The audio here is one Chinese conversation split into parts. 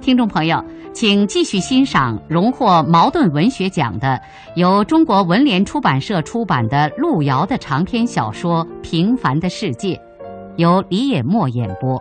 听众朋友，请继续欣赏荣获茅盾文学奖的、由中国文联出版社出版的路遥的长篇小说《平凡的世界》，由李野墨演播。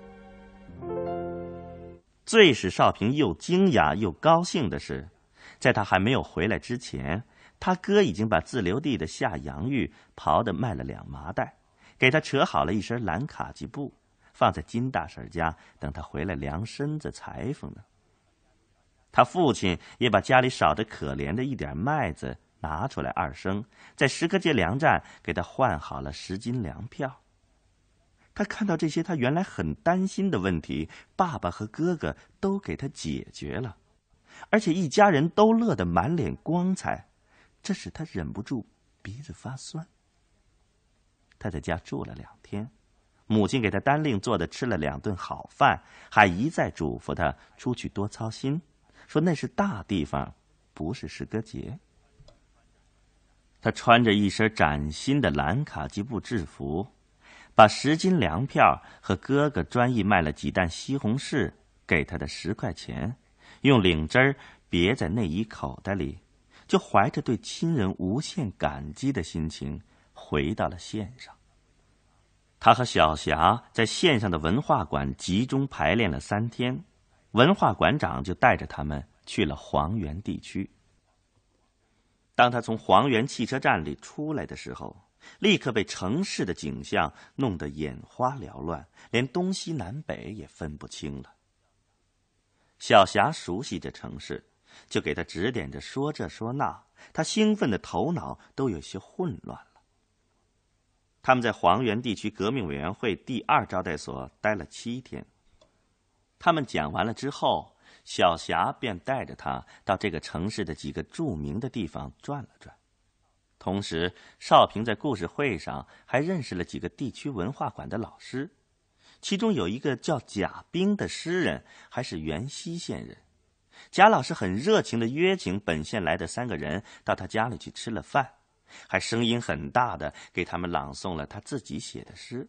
最使少平又惊讶又高兴的是，在他还没有回来之前，他哥已经把自留地的夏洋芋刨得卖了2麻袋，给他扯好了一身蓝卡其布，放在金大婶家，等他回来量身子裁缝呢。他父亲也把家里少得可怜的一点麦子拿出来2升，在石河街粮站给他换好了10斤粮票。他看到这些他原来很担心的问题，爸爸和哥哥都给他解决了，而且一家人都乐得满脸光彩，这使他忍不住鼻子发酸。他在家住了2天，母亲给他单另做的吃了2顿好饭，还一再嘱咐他出去多操心，说那是大地方，不是石河街。他穿着一身崭新的蓝卡其布制服，把10斤粮票和哥哥专意卖了几担西红柿给他的10块钱，用领针别在内衣口袋里，就怀着对亲人无限感激的心情回到了县上。他和小霞在县上的文化馆集中排练了3天，文化馆长就带着他们去了黄原地区。当他从黄原汽车站里出来的时候，立刻被城市的景象弄得眼花缭乱，连东西南北也分不清了。小霞熟悉这城市，就给他指点着说这说那，他兴奋的头脑都有些混乱了。他们在黄原地区革命委员会第2招待所待了7天。他们讲完了之后，小霞便带着他到这个城市的几个著名的地方转了转。同时，少平在故事会上还认识了几个地区文化馆的老师，其中有一个叫贾冰的诗人，还是原西县人。贾老师很热情地约请本县来的3个人到他家里去吃了饭，还声音很大地给他们朗诵了他自己写的诗。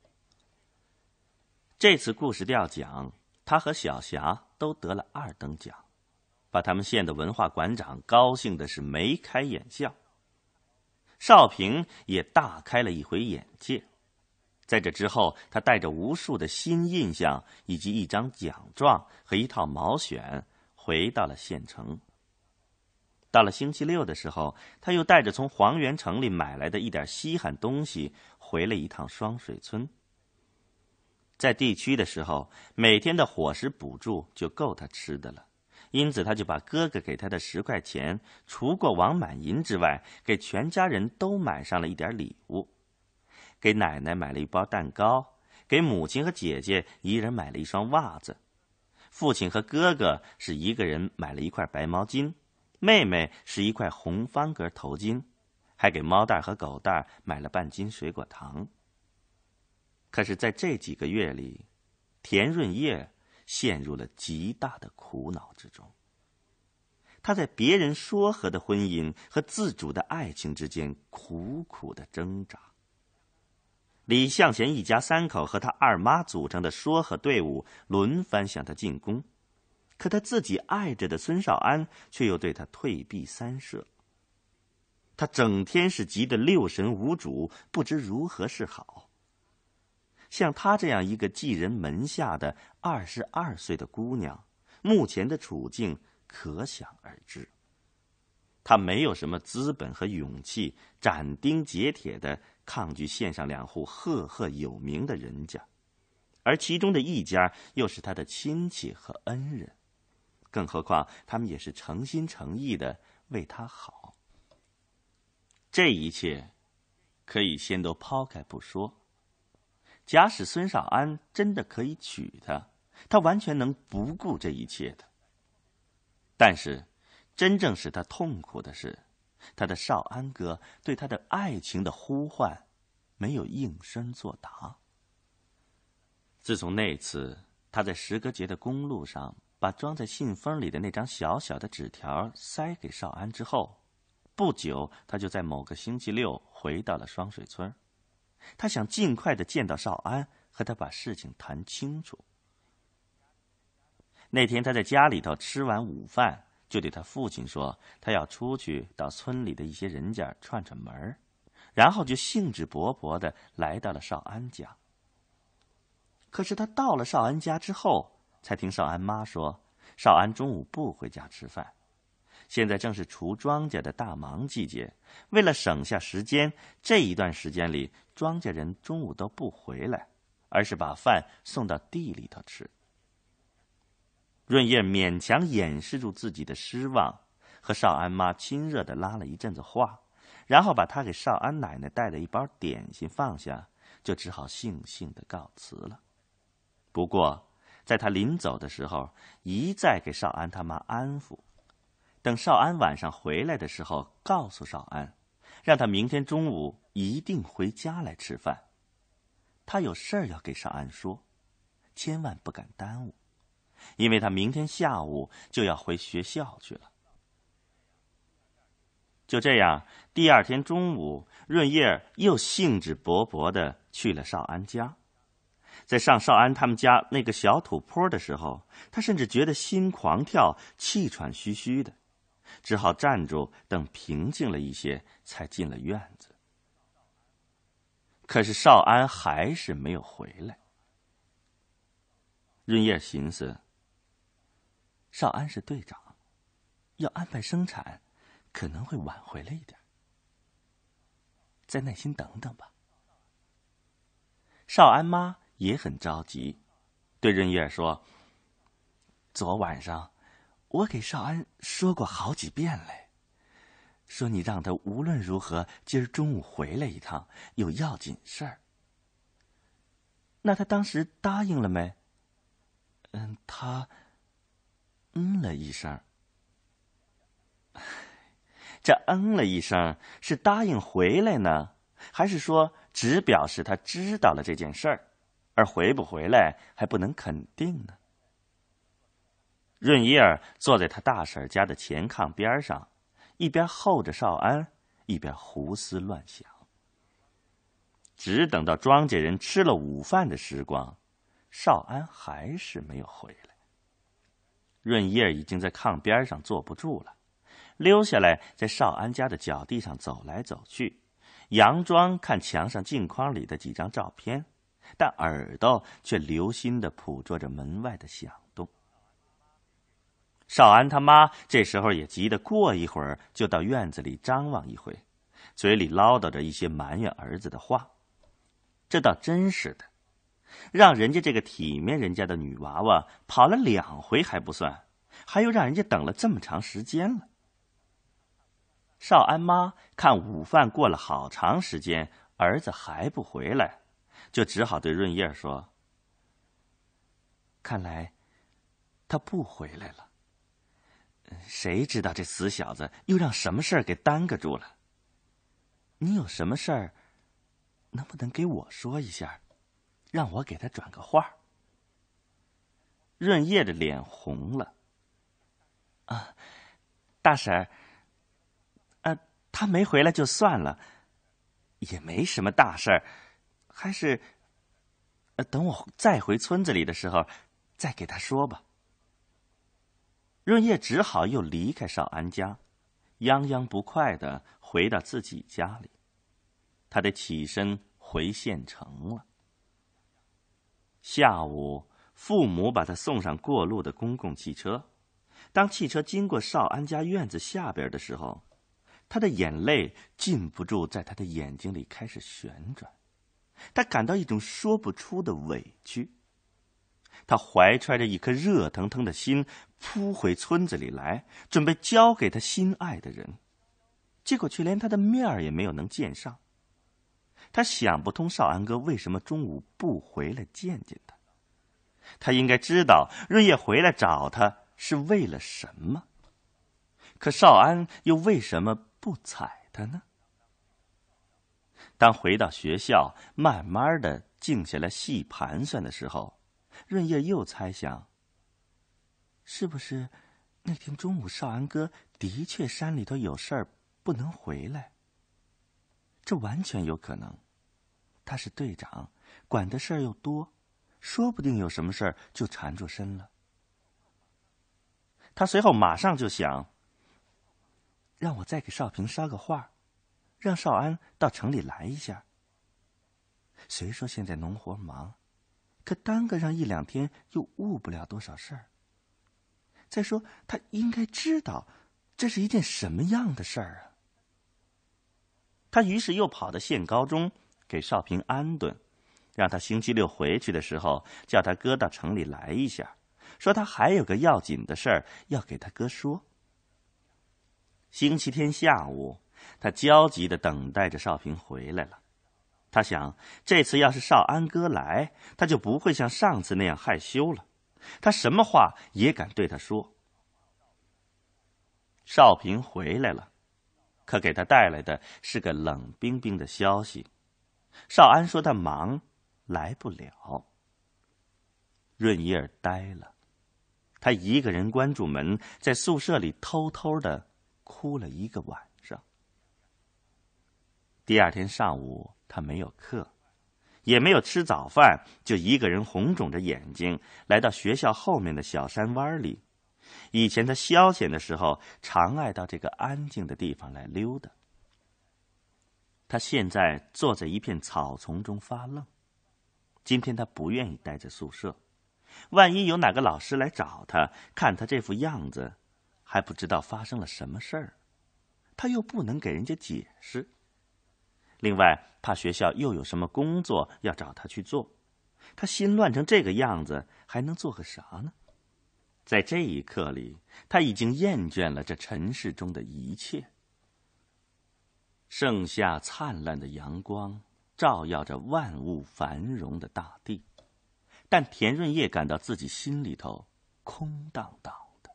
这次故事调奖，他和小霞都得了2等奖，把他们县的文化馆长高兴的是眉开眼笑。少平也大开了一回眼界。在这之后，他带着无数的新印象以及一张奖状和一套毛选回到了县城。到了星期6的时候，他又带着从黄原城里买来的一点稀罕东西回了一趟双水村。在地区的时候，每天的伙食补助就够他吃的了，因此他就把哥哥给他的10块钱，除过王满银之外，给全家人都买上了一点礼物。给奶奶买了一包蛋糕，给母亲和姐姐一人买了一双袜子，父亲和哥哥是一个人买了一块白毛巾，妹妹是一块红方格头巾，还给猫蛋和狗蛋买了半斤水果糖。可是在这几个月里，田润叶陷入了极大的苦恼之中。他在别人说和的婚姻和自主的爱情之间苦苦的挣扎。李向前一家3口和他2妈组成的说和队伍轮番向他进攻，可他自己爱着的孙少安却又对他退避三舍。他整天是急得6神无主，不知如何是好。像她这样一个寄人门下的22岁的姑娘，目前的处境可想而知。她没有什么资本和勇气斩钉截铁地抗拒县上2户赫赫有名的人家，而其中的一家又是她的亲戚和恩人，更何况他们也是诚心诚意地为她好。这一切可以先都抛开不说。假使孙少安真的可以娶她，他完全能不顾这一切的。但是真正使他痛苦的是，他的少安哥对他的爱情的呼唤没有应声作答。自从那次他在石河街的公路上把装在信封里的那张小小的纸条塞给少安之后，不久他就在某个星期6回到了双水村。他想尽快地见到少安，和他把事情谈清楚。 那天他在家里头吃完午饭，就对他父亲说，他要出去到村里的一些人家串串门，然后就兴致勃勃地来到了少安家。可是他到了少安家之后，才听少安妈说，少安中午不回家吃饭，现在正是除庄稼的大忙季节，为了省下时间，这一段时间里庄稼人中午都不回来，而是把饭送到地里头吃。润叶勉强掩饰住自己的失望，和少安妈亲热地拉了一阵子话，然后把他给少安奶奶带的一包点心放下，就只好悻悻地告辞了。不过在他临走的时候，一再给少安他妈安抚，等少安晚上回来的时候，告诉少安，让他明天中午一定回家来吃饭。他有事儿要给少安说，千万不敢耽误，因为他明天下午就要回学校去了。就这样，第二天中午，润叶又兴致勃勃地去了少安家。在上少安他们家那个小土坡的时候，他甚至觉得心狂跳，气喘吁吁的，只好站住，等平静了一些，才进了院子。可是少安还是没有回来。润叶寻思，少安是队长，要安排生产，可能会晚回来一点，再耐心等等吧。少安妈也很着急，对润叶说，昨晚上我给少安说过好几遍嘞，说你让他无论如何今儿中午回来一趟，有要紧事儿。那他当时答应了没？他了一声。这了一声是答应回来呢，还是说只表示他知道了这件事儿，而回不回来还不能肯定呢？润叶儿坐在他大婶家的前炕边上，一边候着少安，一边胡思乱想。只等到庄稼人吃了午饭的时光，少安还是没有回来。润叶已经在炕边上坐不住了，溜下来在少安家的脚地上走来走去，佯装看墙上镜框里的几张照片，但耳朵却留心地捕捉着门外的响动。少安他妈这时候也急得过一会儿就到院子里张望一回，嘴里唠叨着一些埋怨儿子的话。这倒真是的，让人家这个体面人家的女娃娃跑了2回还不算，还又让人家等了这么长时间了。少安妈看午饭过了好长时间，儿子还不回来，就只好对润叶说，看来他不回来了，谁知道这死小子又让什么事儿给耽搁住了。你有什么事儿，能不能给我说一下，让我给他转个话？润叶的脸红了。大婶儿，他没回来就算了，也没什么大事儿，还是等我再回村子里的时候再给他说吧。润叶只好又离开少安家，泱泱不快地回到自己家里。他得起身回县城了。下午，父母把他送上过路的公共汽车。当汽车经过少安家院子下边的时候，他的眼泪禁不住在他的眼睛里开始旋转。他感到一种说不出的委屈。他怀揣着一颗热腾腾的心，扑回村子里来，准备交给他心爱的人，结果却连他的面儿也没有能见上。他想不通少安哥为什么中午不回来见见他。他应该知道润叶回来找他是为了什么，可少安又为什么不睬他呢？当回到学校，慢慢的静下来细盘算的时候，润叶又猜想，是不是那天中午少安哥的确山里头有事儿不能回来？这完全有可能。他是队长，管的事儿又多，说不定有什么事儿就缠住身了。 他随后马上就想，让我再给少平捎个话，让少安到城里来一下。虽说现在农活忙，可耽搁上1、2天又误不了多少事儿。再说他应该知道这是一件什么样的事儿啊。他于是又跑到县高中给少平安顿，让他星期6回去的时候叫他哥到城里来一下，说他还有个要紧的事儿要给他哥说。星期天下午，他焦急地等待着少平回来了。他想，这次要是少安哥来，他就不会像上次那样害羞了，他什么话也敢对他说。少平回来了，可给他带来的是个冷冰冰的消息，少安说他忙，来不了。润叶呆了，他一个人关住门，在宿舍里偷偷地哭了1个晚上。第2天上午，他没有课，也没有吃早饭，就一个人红肿着眼睛来到学校后面的小山湾里。以前他消遣的时候，常爱到这个安静的地方来溜达。他现在坐在一片草丛中发愣。今天他不愿意待在宿舍，万一有哪个老师来找他，看他这副样子，还不知道发生了什么事儿，他又不能给人家解释。另外，怕学校又有什么工作要找他去做，他心乱成这个样子，还能做个啥呢？在这一刻里，他已经厌倦了这尘世中的一切。盛夏灿烂的阳光照耀着万物繁荣的大地，但田润叶感到自己心里头空荡荡的。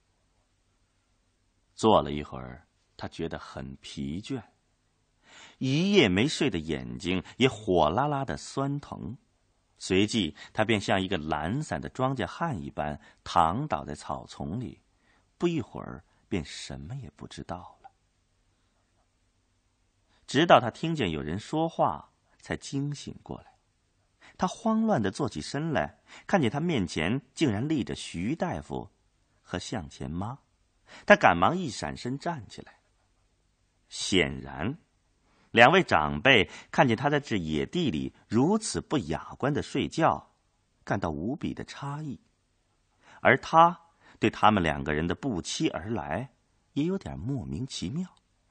坐了一会儿，他觉得很疲倦，一夜没睡的眼睛也火辣辣的酸疼。随即他便像一个懒散的庄稼汉一般躺倒在草丛里，不一会儿便什么也不知道了。直到他听见有人说话，才惊醒过来。他慌乱地坐起身来，看见他面前竟然立着徐大夫和向前妈。他赶忙一闪身站起来。显然2位长辈看见他在这野地里如此不雅观的睡觉，感到无比的诧异，而他对他们2个人的不期而来也有点莫名其妙。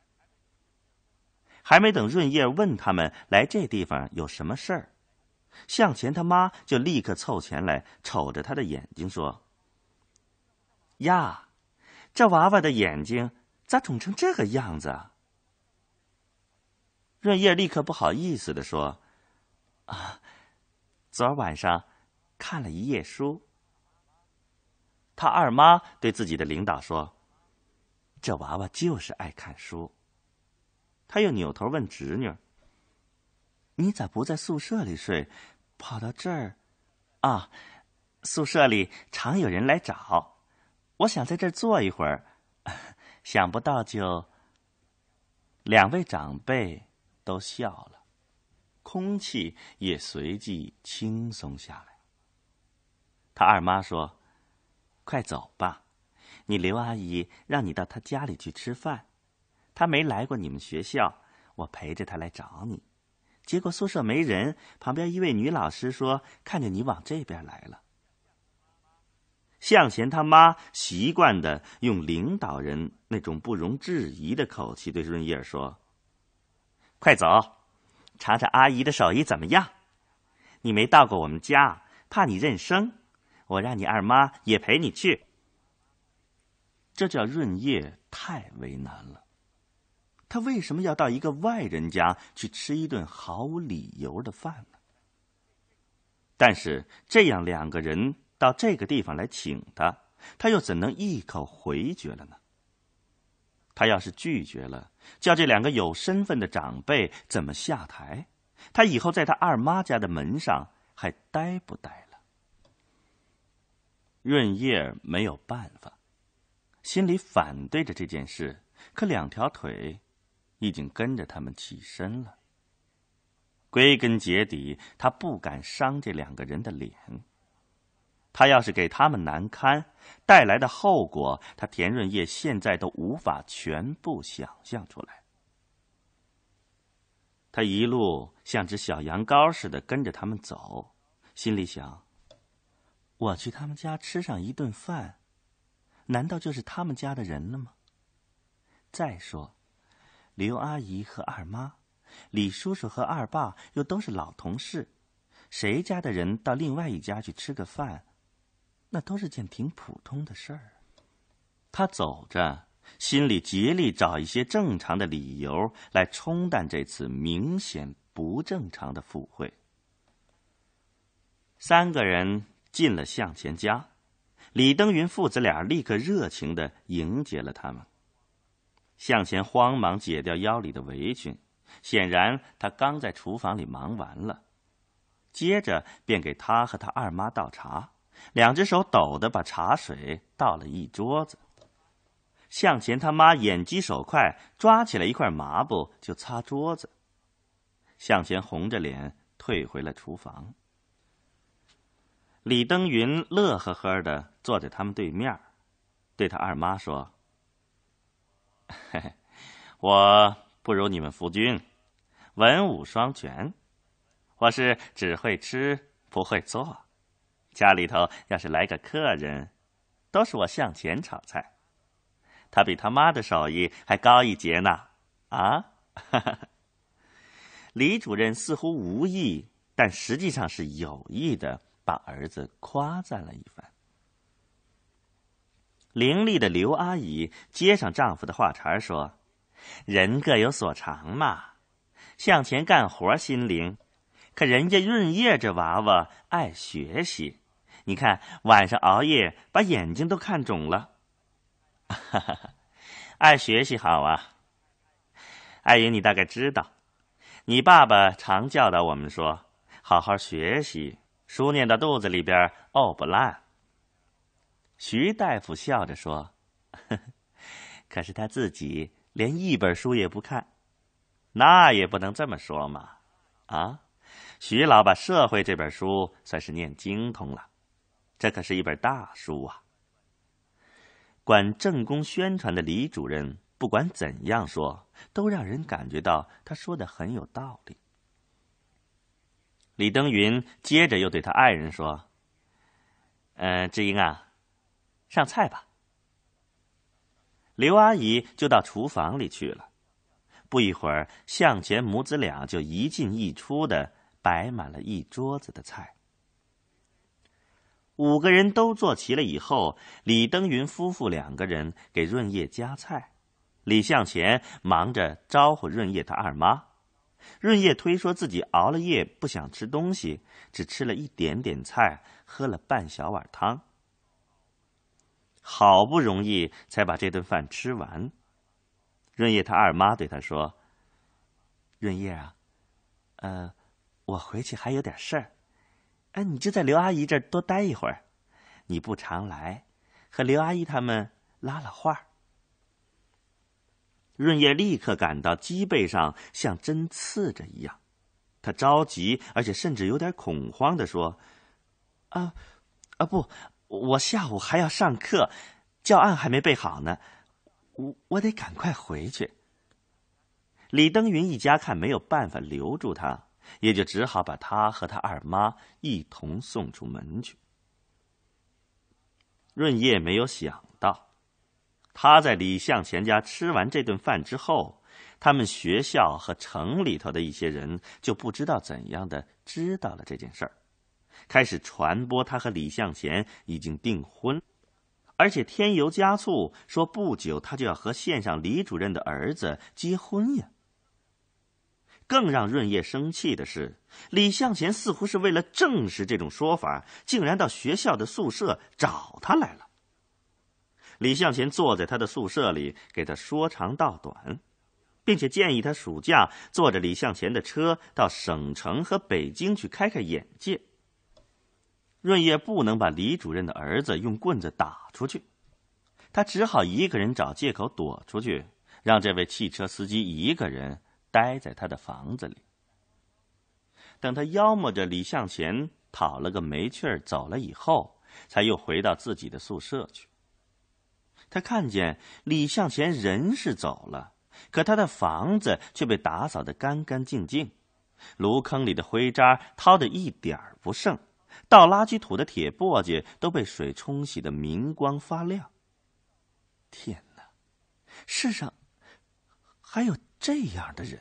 还没等润叶问他们来这地方有什么事儿，向前他妈就立刻凑前来，瞅着他的眼睛说：“呀，这娃娃的眼睛咋肿成这个样子啊？”润叶立刻不好意思地说：“啊，昨晚上看了一夜书。”他二妈对自己的领导说：“这娃娃就是爱看书。”他又扭头问侄女：“你咋不在宿舍里睡，跑到这儿？”“啊，宿舍里常有人来找，我想在这儿坐一会儿，想不到就……”2位长辈都笑了，空气也随即轻松下来。他二妈说：“快走吧，你刘阿姨让你到她家里去吃饭，她没来过你们学校，我陪着她来找你。结果宿舍没人，旁边一位女老师说看见你往这边来了。”向前他妈习惯的用领导人那种不容置疑的口气对润叶说：“快走，尝尝阿姨的手艺怎么样？你没到过我们家，怕你认生，我让你二妈也陪你去。”这叫润叶太为难了，他为什么要到一个外人家去吃一顿毫无理由的饭呢？但是这样2个人到这个地方来请他，他又怎能一口回绝了呢？他要是拒绝了，叫这2个有身份的长辈怎么下台？他以后在他二妈家的门上还待不待了？润叶没有办法，心里反对着这件事，可2条腿已经跟着他们起身了。归根结底，他不敢伤这2个人的脸。 他要是给他们难堪，带来的后果，他田润叶现在都无法全部想象出来。他一路像只小羊羔似的跟着他们走，心里想：我去他们家吃上一顿饭，难道就是他们家的人了吗？再说，刘阿姨和二妈，李叔叔和二爸又都是老同事，谁家的人到另外一家去吃个饭，那都是件挺普通的事儿。他走着，心里竭力找一些正常的理由来冲淡这次明显不正常的赴会。三个人进了向前家，李登云父子俩立刻热情地迎接了他们。向前慌忙解掉腰里的围裙，显然他刚在厨房里忙完了。接着便给他和他二妈倒茶，两只手抖地把茶水倒了一桌子。向前他妈眼疾手快，抓起来一块抹布就擦桌子。向前红着脸退回了厨房。李登云乐呵呵地坐在他们对面，对他二妈说：嘿嘿，我不如你们夫君，文武双全，我是只会吃不会做，家里头要是来个客人，都是我向前炒菜，他比他妈的手艺还高一截呢。啊，李主任似乎无意，但实际上是有意的把儿子夸赞了一番。伶俐的刘阿姨接上丈夫的话茬说：人各有所长嘛，向前干活心灵，可人家润叶这娃娃爱学习，你看晚上熬夜把眼睛都看肿了。爱学习好啊，阿姨你大概知道，你爸爸常教导我们说，好好学习，书念到肚子里边沤不烂。徐大夫笑着说：呵呵，可是他自己连一本书也不看。那也不能这么说嘛。啊，徐老把社会这本书算是念精通了，这可是一本大书啊。管政工宣传的李主任不管怎样说，都让人感觉到他说的很有道理。李登云接着又对他爱人说：志英啊，上菜吧。刘阿姨就到厨房里去了。不一会儿，向前母子俩就一进一出的摆满了一桌子的菜。5个人都坐齐了以后，李登云夫妇2个人给润叶夹菜，李向前忙着招呼润叶他二妈。润叶推说自己熬了夜不想吃东西，只吃了一点点菜，喝了半小碗汤。好不容易才把这顿饭吃完。润叶他二妈对他说：润叶啊，我回去还有点事儿，你就在刘阿姨这儿多待一会儿，你不常来，和刘阿姨他们拉拉话。润叶立刻感到脊背上像针刺着一样，他着急，而且甚至有点恐慌地说：不，我下午还要上课，教案还没背好呢，我得赶快回去。李登云一家看没有办法留住他，也就只好把他和他二妈一同送出门去。润叶没有想到，他在李向前家吃完这顿饭之后，他们学校和城里头的一些人就不知道怎样的知道了这件事儿，开始传播他和李向前已经订婚，而且添油加醋说不久他就要和县上李主任的儿子结婚呀。更让润叶生气的是，李向前似乎是为了证实这种说法，竟然到学校的宿舍找他来了。李向前坐在他的宿舍里，给他说长道短，并且建议他暑假坐着李向前的车到省城和北京去开开眼界。润叶不能把李主任的儿子用棍子打出去，他只好一个人找借口躲出去，让这位汽车司机一个人待在他的房子里。等他妖魔着李向前讨了个没趣儿走了以后， 才又回到自己的宿舍去。他看见李向前人是走了，可他的房子却被打扫得干干净净，炉坑里的灰渣掏得一点儿不剩，倒垃圾土的铁簸箕都被水冲洗得明光发亮。天哪，世上还有这样的人！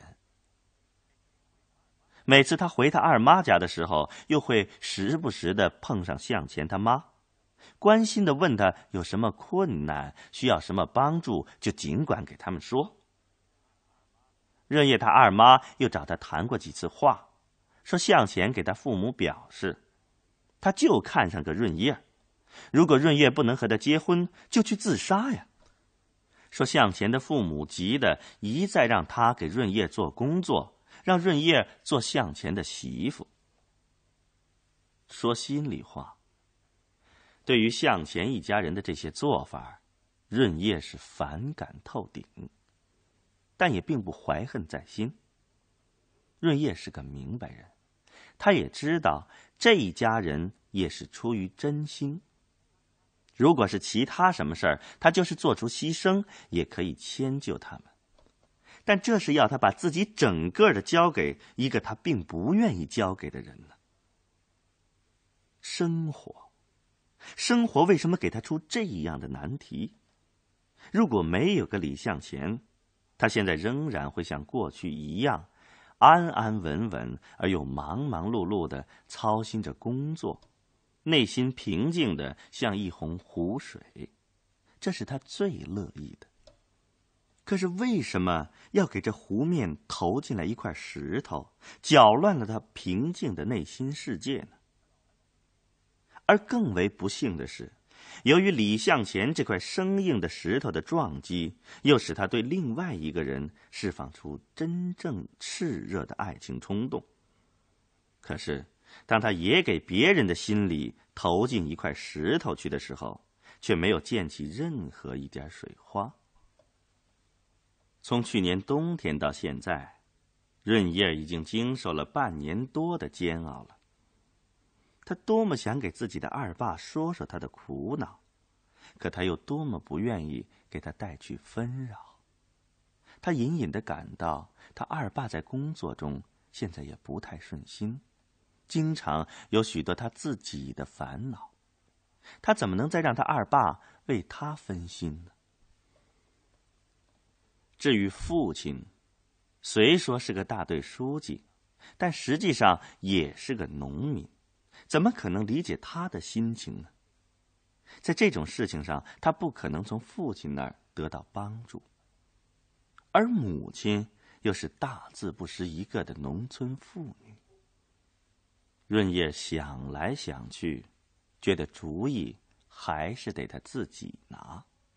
每次他回他二妈家的时候，又会时不时地碰上向前他妈，关心地问他有什么困难，需要什么帮助，就尽管给他们说。闰业他二妈又找他谈过几次话，说向前给他父母表示，他就看上个闰业，如果闰业不能和他结婚，就去自杀呀。说向前的父母急得一再让他给闰业做工作，让闰业做向前的媳妇。说心里话，对于向前一家人的这些做法，闰业是反感透顶，但也并不怀恨在心。闰业是个明白人，他也知道这一家人也是出于真心。如果是其他什么事儿，他就是做出牺牲，也可以迁就他们。但这是要他把自己整个的交给一个他并不愿意交给的人呢。生活为什么给他出这样的难题？如果没有个李向前，他现在仍然会像过去一样，安安稳稳而又忙忙碌碌地操心着工作，内心平静的像一泓湖水，这是他最乐意的。可是为什么要给这湖面投进来一块石头，搅乱了他平静的内心世界呢？而更为不幸的是，由于李向前这块生硬的石头的撞击，又使他对另外一个人释放出真正炽热的爱情冲动。可是当他也给别人的心里投进一块石头去的时候，却没有溅起任何一点水花。从去年冬天到现在，闰业已经经受了半年多的煎熬了。他多么想给自己的二爸说说他的苦恼，可他又多么不愿意给他带去纷扰。他隐隐地感到，他二爸在工作中现在也不太顺心，经常有许多他自己的烦恼。他怎么能再让他二爸为他分心呢？至于父亲，虽说是个大队书记，但实际上也是个农民，怎么可能理解他的心情呢？在这种事情上，他不可能从父亲那儿得到帮助。而母亲又是大字不识一个的农村妇女。闰业想来想去，觉得主意还是得他自己拿。